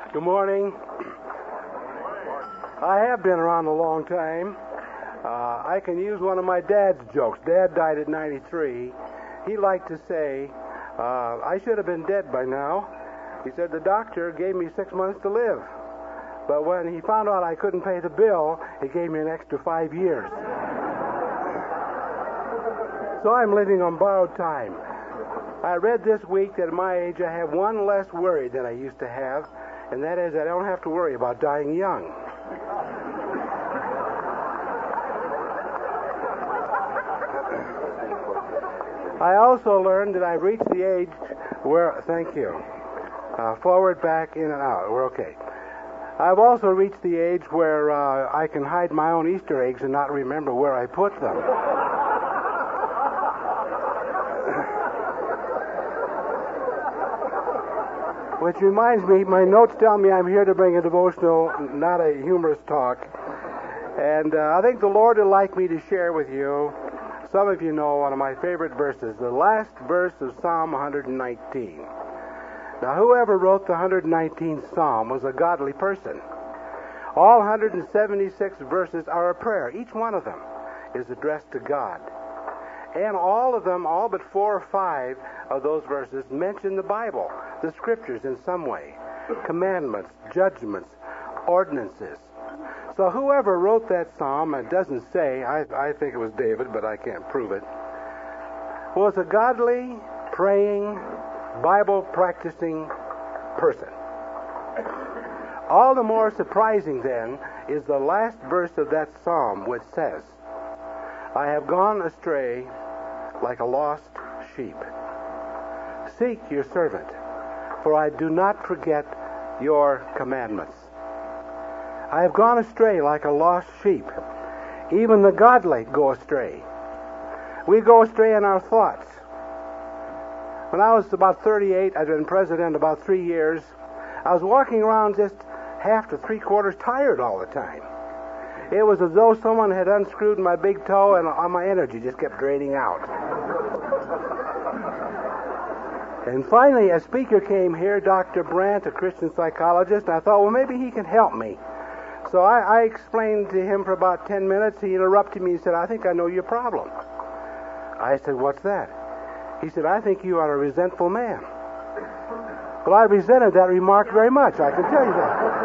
Good morning. I have been around a long time. I can use one of my dad's jokes. Dad died at 93. He liked to say, I should have been dead by now. He said the doctor gave me 6 months to live. But when he found out I couldn't pay the bill, he gave me an extra 5 years. So I'm living on borrowed time. I read this week that at my age I have one less worry than I used to have, and that is I don't have to worry about dying young. I also learned that I've reached the age where, thank you, forward, back, in and out, we're okay. I've also reached the age where I can hide my own Easter eggs and not remember where I put them. Which reminds me, my notes tell me I'm here to bring a devotional, not a humorous talk. And I think the Lord would like me to share with you, some of you know one of my favorite verses, the last verse of Psalm 119. Now, whoever wrote the 119th Psalm was a godly person. All 176 verses are a prayer. Each one of them is addressed to God. And all of them, all but 4 or 5 of those verses, mention the Bible, the Scriptures in some way. Commandments, judgments, ordinances. So whoever wrote that psalm, it doesn't say, I think it was David, but I can't prove it, was a godly, praying, Bible-practicing person. All the more surprising, then, is the last verse of that psalm, which says, I have gone astray like a lost sheep. Seek your servant, for I do not forget your commandments. I have gone astray like a lost sheep. Even the godly go astray. We go astray in our thoughts. When I was about 38, I'd been president about 3 years. I was walking around just half to 3/4 tired all the time. It was as though someone had unscrewed my big toe and all my energy just kept draining out. And finally, a speaker came here, Dr. Brandt, a Christian psychologist, and I thought, well, maybe he can help me. So I explained to him for about 10 minutes. He interrupted me and said, I think I know your problem. I said, what's that? He said, I think you are a resentful man. Well, I resented that remark very much, I can tell you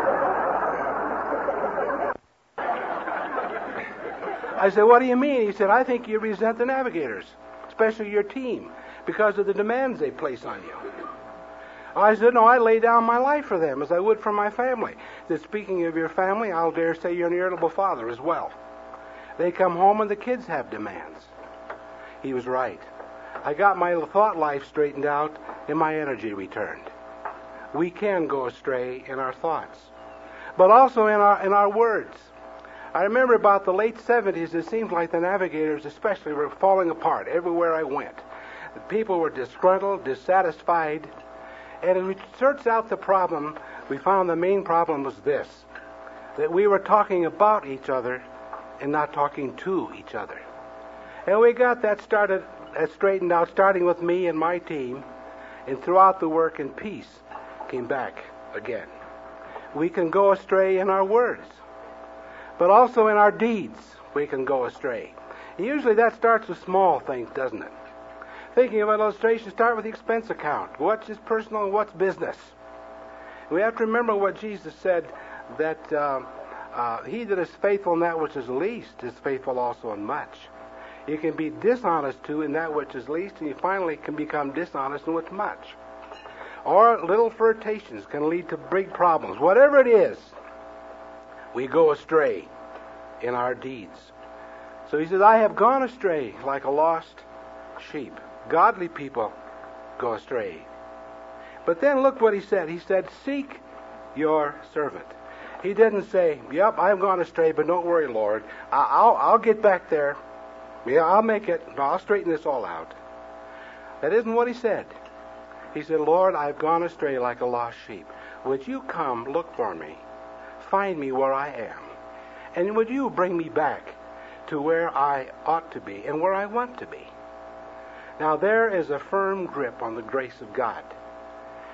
that. I said, what do you mean? He said, I think you resent the navigators, especially your team, because of the demands they place on you. I said, no, I lay down my life for them as I would for my family. He said, speaking of your family, I'll dare say you're an irritable father as well. They come home and the kids have demands. He was right. I got my thought life straightened out and my energy returned. We can go astray in our thoughts, but also in our words. I remember about the late 70s, it seemed like the navigators especially were falling apart everywhere I went. The people were disgruntled, dissatisfied, and as we searched out the problem, we found the main problem was this, that we were talking about each other and not talking to each other. And we got that straightened out, starting with me and my team, and throughout the work, and peace came back again. We can go astray in our words, but also in our deeds we can go astray. And usually that starts with small things, doesn't it? Thinking of an illustration, start with the expense account. What's is personal and what's business? We have to remember what Jesus said, that he that is faithful in that which is least is faithful also in much. You can be dishonest too in that which is least, and you finally can become dishonest in what's much. Or little flirtations can lead to big problems. Whatever it is, we go astray in our deeds. So he says, I have gone astray like a lost sheep. Godly people go astray. But then look what he said. He said, seek your servant. He didn't say, yep, I've gone astray, but don't worry, Lord. I'll get back there. Yeah, I'll make it. I'll straighten this all out. That isn't what he said. He said, Lord, I've gone astray like a lost sheep. Would you come look for me? Find me where I am. And would you bring me back to where I ought to be and where I want to be? Now there is a firm grip on the grace of God.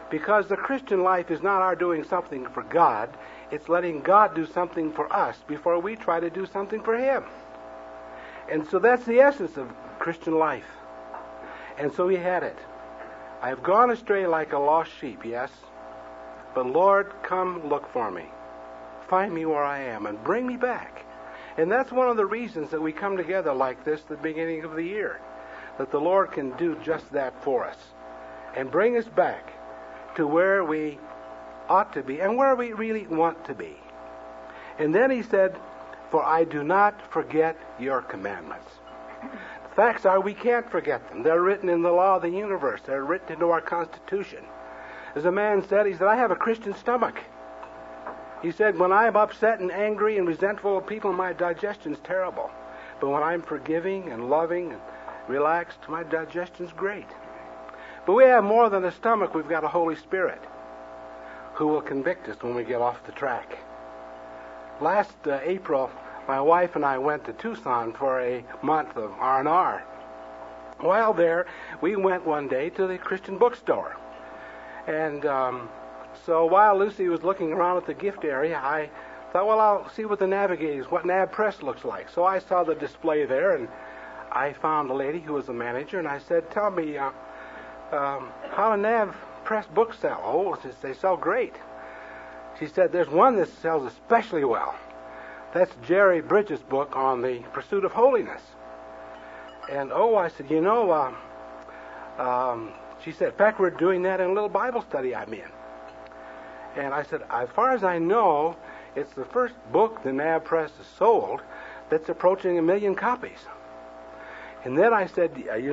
Because the Christian life is not our doing something for God, it's letting God do something for us before we try to do something for Him. And so that's the essence of Christian life. And so he had it. I have gone astray like a lost sheep, yes. But Lord, come look for me. Find me where I am and bring me back. And that's one of the reasons that we come together like this at the beginning of the year. That the Lord can do just that for us. And bring us back to where we ought to be and where we really want to be. And then he said, for I do not forget your commandments. The facts are we can't forget them. They're written in the law of the universe. They're written into our Constitution. As a man said, he said, I have a Christian stomach. He said, when I'm upset and angry and resentful of people, my digestion's terrible. But when I'm forgiving and loving and relaxed, my digestion's great. But we have more than a stomach. We've got a Holy Spirit who will convict us when we get off the track. Last April, my wife and I went to Tucson for a month of R&R. While there, we went one day to the Christian bookstore. And so while Lucy was looking around at the gift area, I thought, well, I'll see what the Navigators, what Nav Press looks like. So I saw the display there, and I found a lady who was a manager, and I said, tell me, how do Nav Press books sell? Oh, they sell great. She said, there's one that sells especially well. That's Jerry Bridges' book on the pursuit of holiness. And, I said, she said, in fact, we're doing that in a little Bible study I'm in. And I said, as far as I know, it's the first book the Nav Press has sold that's approaching 1 million copies. And then I said,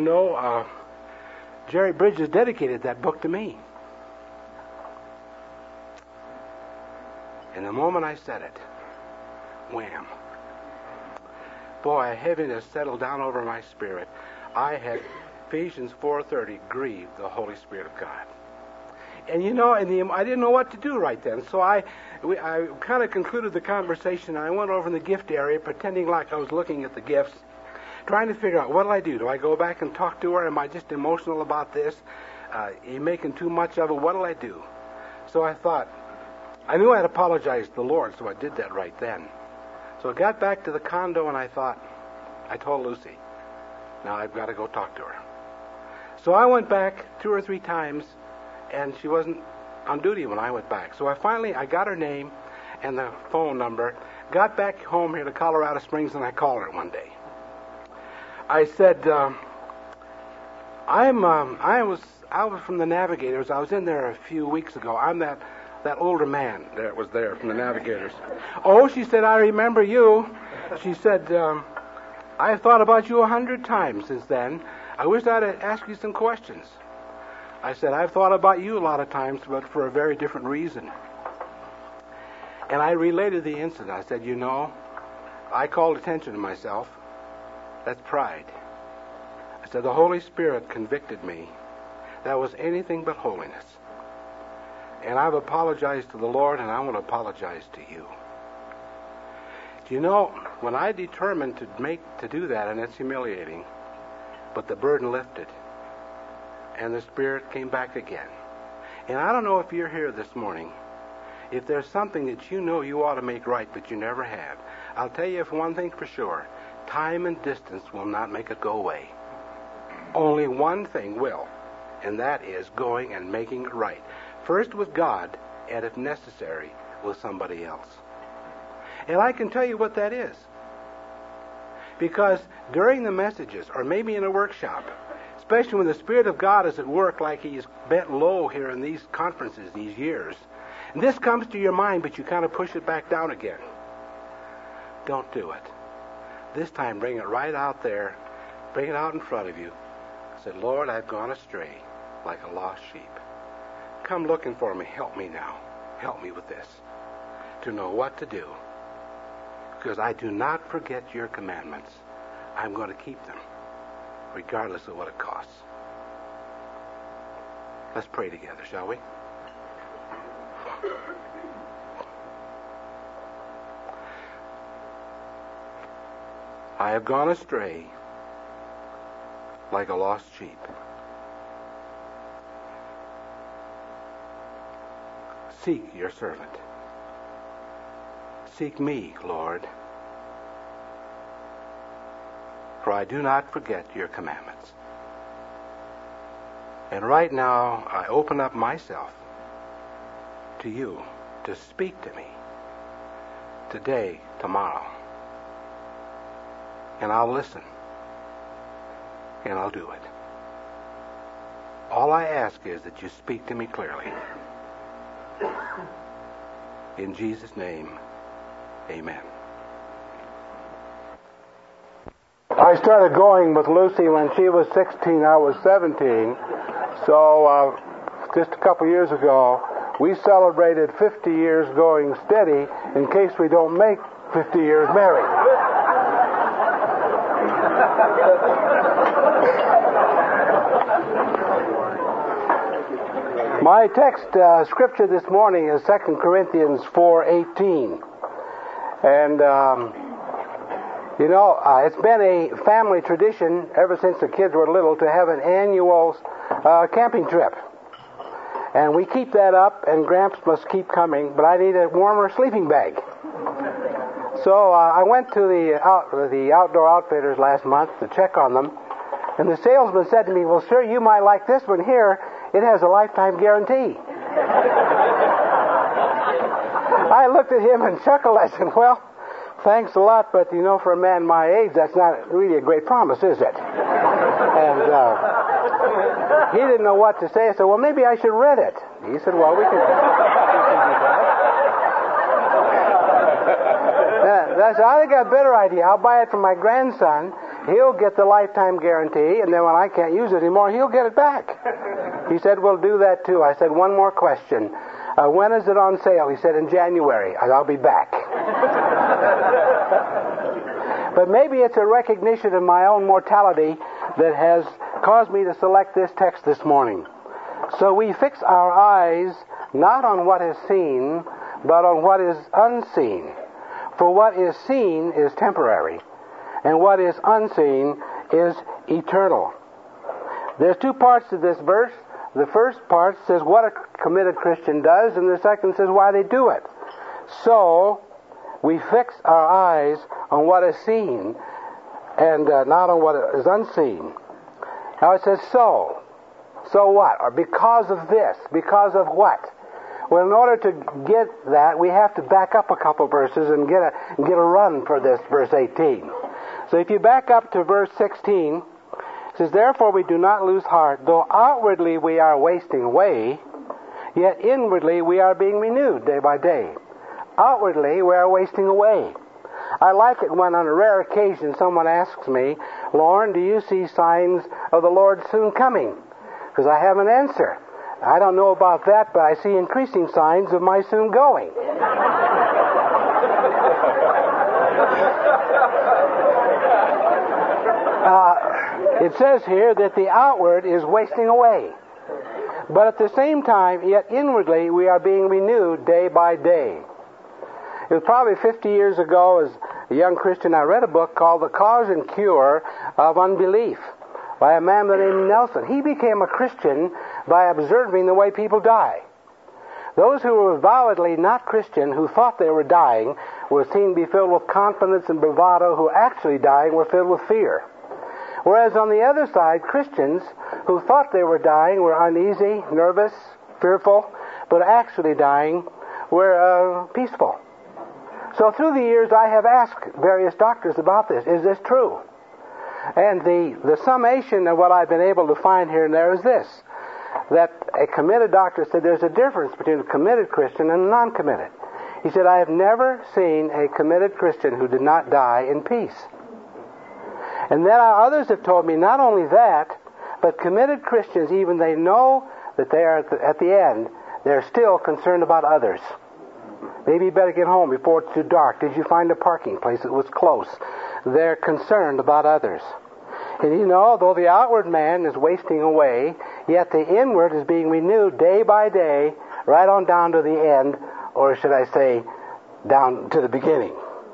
Jerry Bridges dedicated that book to me. And the moment I said it, wham. Boy, a heaviness settled down over my spirit. I had Ephesians 4:30 grieved the Holy Spirit of God. And I didn't know what to do right then. So I kind of concluded the conversation. I went over in the gift area, pretending like I was looking at the gifts, trying to figure out, what do I do? Do I go back and talk to her? Am I just emotional about this? You making too much of it? What do I do? So I thought, I knew I'd apologize to the Lord, so I did that right then. So I got back to the condo, and I told Lucy, now I've got to go talk to her. So I went back 2 or 3 times, and she wasn't on duty when I went back. So I got her name and the phone number, got back home here to Colorado Springs, and I called her one day. I said, I was from the Navigators. I was in there a few weeks ago. I'm that older man that was there from the Navigators. Oh, she said, I remember you. She said, I've thought about you 100 times since then. I wish I'd ask you some questions. I said, I've thought about you a lot of times, but for a very different reason. And I related the incident. I said, I called attention to myself. That's pride. I said, the Holy Spirit convicted me. That was anything but holiness. And I've apologized to the Lord, and I want to apologize to you. When I determined to do that, and it's humiliating, but the burden lifted, and the Spirit came back again. And I don't know if you're here this morning, if there's something that you ought to make right, but you never have. I'll tell you one thing for sure. Time and distance will not make it go away. Only one thing will, and that is going and making it right. First with God, and if necessary, with somebody else. And I can tell you what that is. Because during the messages, or maybe in a workshop, especially when the Spirit of God is at work like He's bent low here in these conferences, these years, and this comes to your mind, but you kind of push it back down again. Don't do it. This time, bring it right out there. Bring it out in front of you. Say, Lord, I've gone astray like a lost sheep. Come looking for me. Help me now. Help me with this. To know what to do. Because I do not forget your commandments. I'm going to keep them, regardless of what it costs. Let's pray together, shall we? I have gone astray like a lost sheep. seek your servant. Seek me, Lord, for I do not forget your commandments. And right now, I open up myself to you to speak to me today, tomorrow. And I'll listen. And I'll do it. All I ask is that you speak to me clearly. In Jesus' name, amen. I started going with Lucy when she was 16, I was 17. So just a couple years ago, we celebrated 50 years going steady in case we don't make 50 years married. My text scripture this morning is 2 Corinthians 4:18. And it's been a family tradition ever since the kids were little to have an annual camping trip. And we keep that up, and Gramps must keep coming, but I need a warmer sleeping bag. So I went to the Outdoor Outfitters last month to check on them, and the salesman said to me, "Well, sir, you might like this one here. It has a lifetime guarantee." I looked at him and chuckled. I said, "Well, thanks a lot, but for a man my age, that's not really a great promise, is it?" And he didn't know what to say. I said, "Well, maybe I should rent it." He said, "Well, we can do that." I said, "I think I have a better idea. I'll buy it for my grandson. He'll get the lifetime guarantee, and then when I can't use it anymore, he'll get it back." He said, "We'll do that too." I said, "One more question. When is it on sale?" He said, "In January. I'll be back." But maybe it's a recognition of my own mortality that has caused me to select this text this morning. So we fix our eyes not on what is seen, but on what is unseen. For what is seen is temporary, and what is unseen is eternal. There's two parts to this verse. The first part says what a committed Christian does, and the second says why they do it. So we fix our eyes on what is seen and not on what is unseen. Now it says so. So what? Or because of this. Because of what? Well, in order to get that, we have to back up a couple verses and get a run for this verse 18. So if you back up to verse 16, it says, "Therefore we do not lose heart, though outwardly we are wasting away, yet inwardly we are being renewed day by day." Outwardly we are wasting away. I like it when on a rare occasion someone asks me, "Lauren, do you see signs of the Lord soon coming?" Because I have an answer. I don't know about that, but I see increasing signs of my soon going. It says here that the outward is wasting away. But at the same time, yet inwardly we are being renewed day by day. It was probably 50 years ago, as a young Christian, I read a book called The Cause and Cure of Unbelief by a man named Nelson. He became a Christian by observing the way people die. Those who were avowedly not Christian, who thought they were dying, were seen to be filled with confidence and bravado. Who actually dying were filled with fear. Whereas on the other side, Christians who thought they were dying were uneasy, nervous, fearful, but actually dying were peaceful. So through the years I have asked various doctors about this. Is this true? And the summation of what I've been able to find here and there is this, that a committed doctor said there's a difference between a committed Christian and a non-committed. He said, "I have never seen a committed Christian who did not die in peace." And then others have told me not only that, but committed Christians, even they know that they are at the end, they're still concerned about others. Maybe you better get home before it's too dark. Did you find a parking place that was close? They're concerned about others. And though the outward man is wasting away, yet the inward is being renewed day by day, right on down to the end, or should I say, down to the beginning.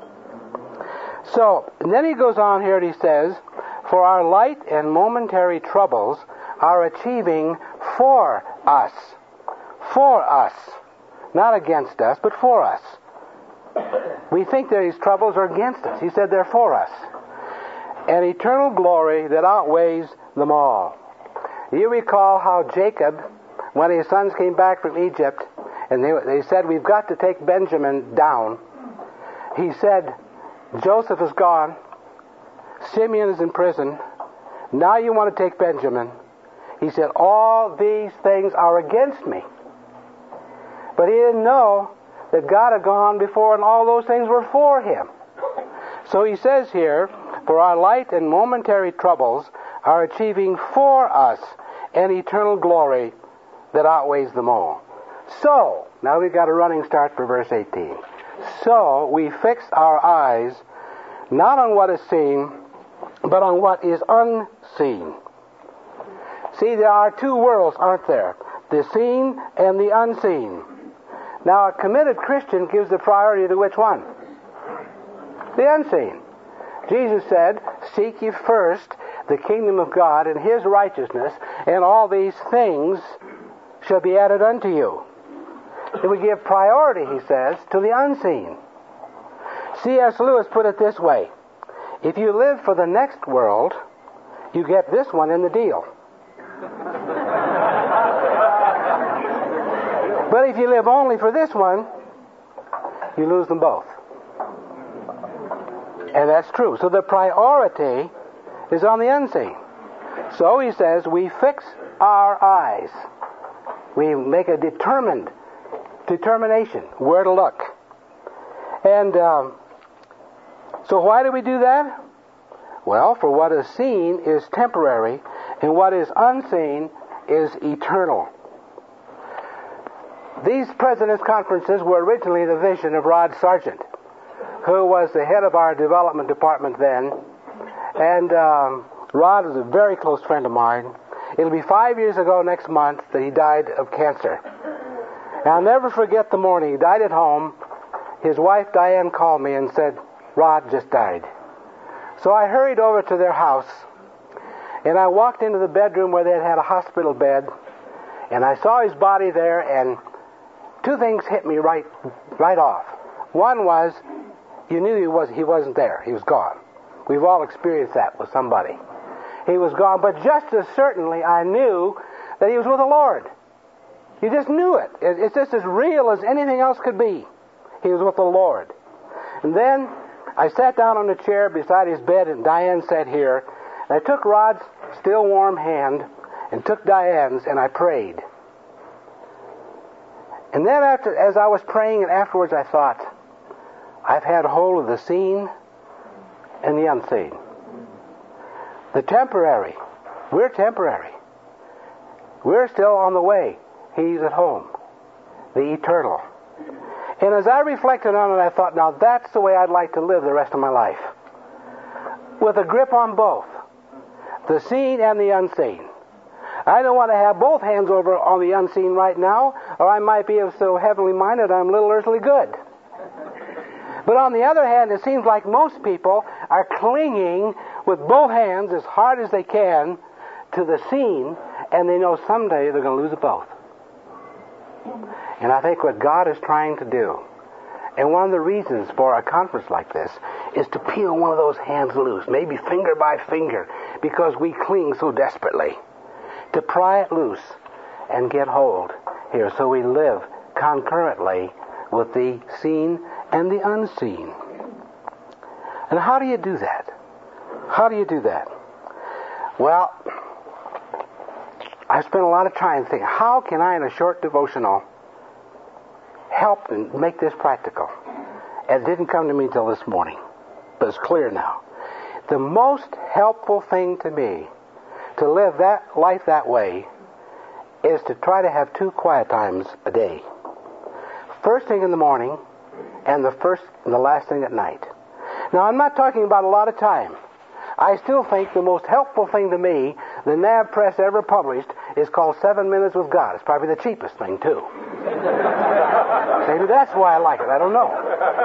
So, and then he goes on here and he says, "For our light and momentary troubles are achieving for us Not against us, but for us. We think that these troubles are against us. He said they're for us. An eternal glory that outweighs them all. You recall how Jacob, when his sons came back from Egypt, and they said, we've got to take Benjamin down. He said, Joseph is gone. Simeon is in prison. Now you want to take Benjamin. He said, all these things are against me. But he didn't know that God had gone before and all those things were for him. So he says here, for our light and momentary troubles are achieving for us an eternal glory that outweighs them all. So, now we've got a running start for verse 18. So we fix our eyes not on what is seen, but on what is unseen. See, there are two worlds, aren't there? The seen and the unseen. Now, a committed Christian gives the priority to which one? The unseen. Jesus said, seek ye first the kingdom of God and his righteousness, and all these things shall be added unto you. And we give priority, he says, to the unseen. C.S. Lewis put it this way: if you live for the next world, you get this one in the deal. But if you live only for this one, you lose them both. And that's true. So the priority is on the unseen. So he says, we fix our eyes. We make a determination where to look. And so why do we do that? Well, for what is seen is temporary, and what is unseen is eternal. These President's Conferences were originally the vision of Rod Sargent, who was the head of our development department then. And Rod is a very close friend of mine. It'll be 5 years ago next month that he died of cancer. And I'll never forget the morning. He died at home. His wife, Diane, called me and said, Rod just died. So I hurried over to their house, and I walked into the bedroom where they had a hospital bed, and I saw his body there, and two things hit me right off. One was, you knew he wasn't there. He was gone. We've all experienced that with somebody. He was gone, but just as certainly I knew that he was with the Lord. You just knew it. It's just as real as anything else could be. He was with the Lord. And then I sat down on a chair beside his bed, and Diane sat here. And I took Rod's still warm hand and took Diane's, and I prayed. And then as I was praying and afterwards, I thought, I've had hold of the seen and the unseen. The temporary. We're temporary. We're still on the way. He's at home. The eternal. And as I reflected on it, I thought, now that's the way I'd like to live the rest of my life. With a grip on both. The seen and the unseen. I don't want to have both hands over on the unseen right now, or I might be so heavenly minded I'm little earthly good. But on the other hand, it seems like most people are clinging with both hands as hard as they can to the seen, and they know someday they're going to lose it both. And I think what God is trying to do, and one of the reasons for a conference like this, is to peel one of those hands loose, maybe finger by finger, because we cling so desperately. To pry it loose and get hold here so we live concurrently with the seen and the unseen. And how do you do that? How do you do that? Well, I spent a lot of time thinking, how can I, in a short devotional, help and make this practical? And it didn't come to me until this morning, but it's clear now. The most helpful thing to me to live that life that way is to try to have 2 quiet times a day. First thing in the morning and the last thing at night. Now, I'm not talking about a lot of time. I still think the most helpful thing to me the NAB Press ever published is called 7 Minutes with God. It's probably the cheapest thing, too. Maybe that's why I like it. I don't know.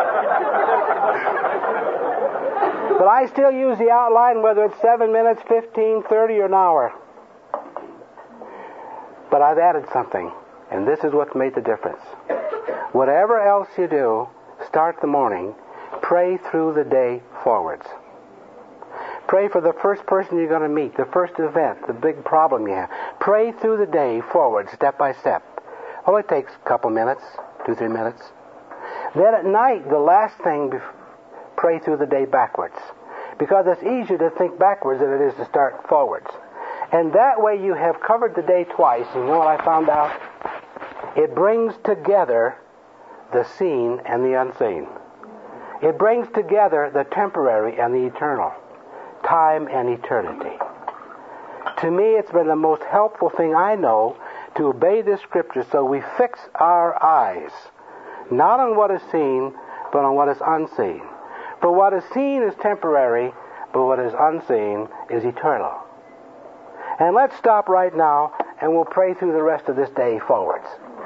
But I still use the outline, whether it's 7 minutes, 15, 30, or an hour. But I've added something, and this is what's made the difference. Whatever else you do, start the morning, pray through the day forwards. Pray for the first person you're going to meet, the first event, the big problem you have. Pray through the day forward, step by step. Only takes a couple minutes, 2-3 minutes. Then at night, the last thing, pray through the day backwards. Because it's easier to think backwards than it is to start forwards. And that way you have covered the day twice. And you know what I found out? It brings together the seen and the unseen. It brings together the temporary and the eternal. Time and eternity. To me, it's been the most helpful thing I know to obey this scripture so we fix our eyes, not on what is seen, but on what is unseen. For what is seen is temporary, but what is unseen is eternal. And let's stop right now, and we'll pray through the rest of this day forwards.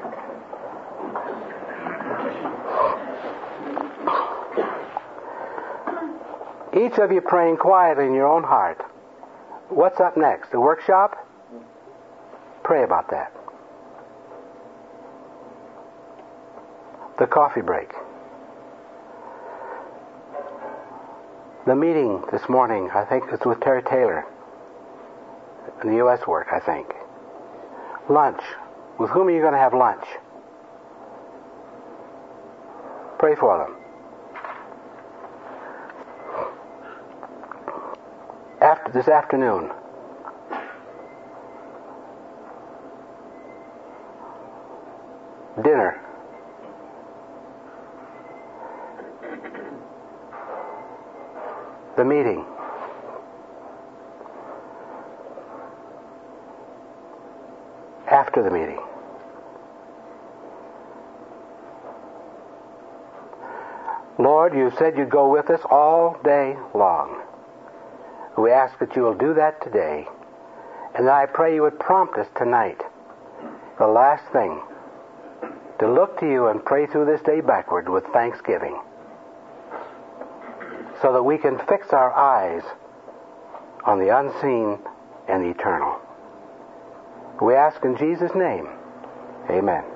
Each of you praying quietly in your own heart. What's up next? The workshop? Pray about that. The coffee break. The meeting this morning, I think it's with Terry Taylor in the U.S. work, I think. Lunch. With whom are you going to have lunch? Pray for them. After this afternoon, dinner. The meeting. After the meeting. Lord, you said you'd go with us all day long. We ask that you will do that today. And I pray you would prompt us tonight, the last thing, to look to you and pray through this day backward with thanksgiving, so that we can fix our eyes on the unseen and the eternal. We ask in Jesus' name. Amen.